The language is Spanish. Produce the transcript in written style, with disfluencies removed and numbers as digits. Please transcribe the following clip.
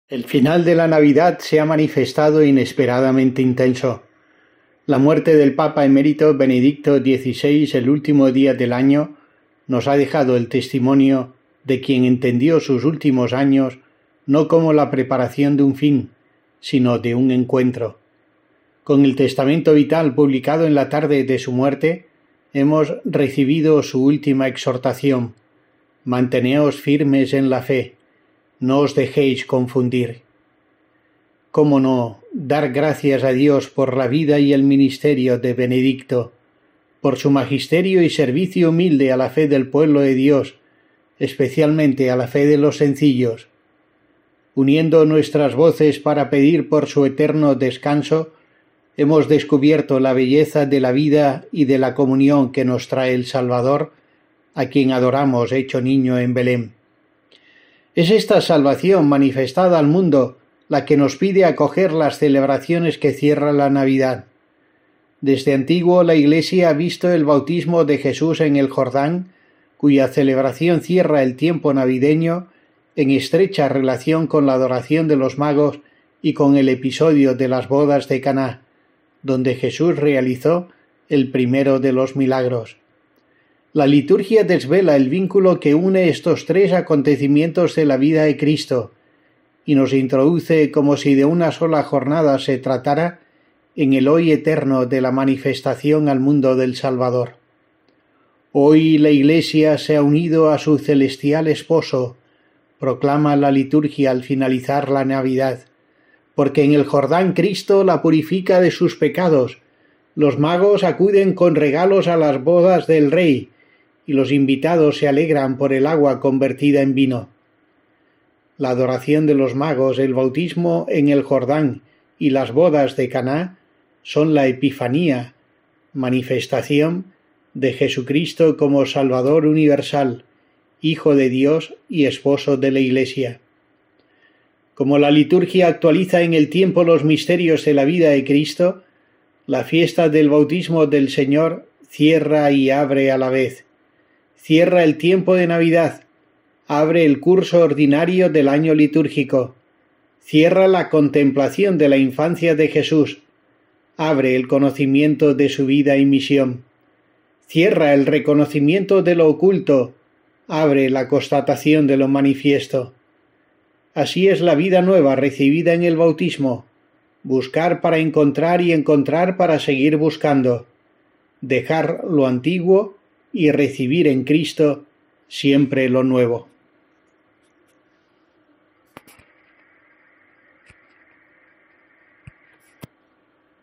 El final de la Navidad se ha manifestado inesperadamente intenso. La muerte del Papa emérito Benedicto XVI el último día del año nos ha dejado el testimonio de quien entendió sus últimos años no como la preparación de un fin, sino de un encuentro. Con el testamento vital publicado en la tarde de su muerte, hemos recibido su última exhortación: manteneos firmes en la fe, no os dejéis confundir. ¿Cómo no dar gracias a Dios por la vida y el ministerio de Benedicto, por su magisterio y servicio humilde a la fe del pueblo de Dios, especialmente a la fe de los sencillos? Uniendo nuestras voces para pedir por su eterno descanso, hemos descubierto la belleza de la vida y de la comunión que nos trae el Salvador, a quien adoramos hecho niño en Belén. Es esta salvación manifestada al mundo la que nos pide acoger las celebraciones que cierran la Navidad. Desde antiguo la Iglesia ha visto el bautismo de Jesús en el Jordán, cuya celebración cierra el tiempo navideño, en estrecha relación con la adoración de los magos y con el episodio de las bodas de Caná, donde Jesús realizó el primero de los milagros. La liturgia desvela el vínculo que une estos tres acontecimientos de la vida de Cristo y nos introduce, como si de una sola jornada se tratara, en el hoy eterno de la manifestación al mundo del Salvador. Hoy la Iglesia se ha unido a su celestial esposo, proclama la liturgia al finalizar la Navidad, porque en el Jordán Cristo la purifica de sus pecados. Los magos acuden con regalos a las bodas del Rey, y los invitados se alegran por el agua convertida en vino. La adoración de los magos, el bautismo en el Jordán y las bodas de Caná son la Epifanía, manifestación de Jesucristo como Salvador universal, Hijo de Dios y Esposo de la Iglesia. Como la liturgia actualiza en el tiempo los misterios de la vida de Cristo, la fiesta del bautismo del Señor cierra y abre a la vez. Cierra el tiempo de Navidad, abre el curso ordinario del año litúrgico, cierra la contemplación de la infancia de Jesús, abre el conocimiento de su vida y misión, cierra el reconocimiento de lo oculto, abre la constatación de lo manifiesto. Así es la vida nueva recibida en el bautismo: buscar para encontrar y encontrar para seguir buscando, dejar lo antiguo y recibir en Cristo siempre lo nuevo.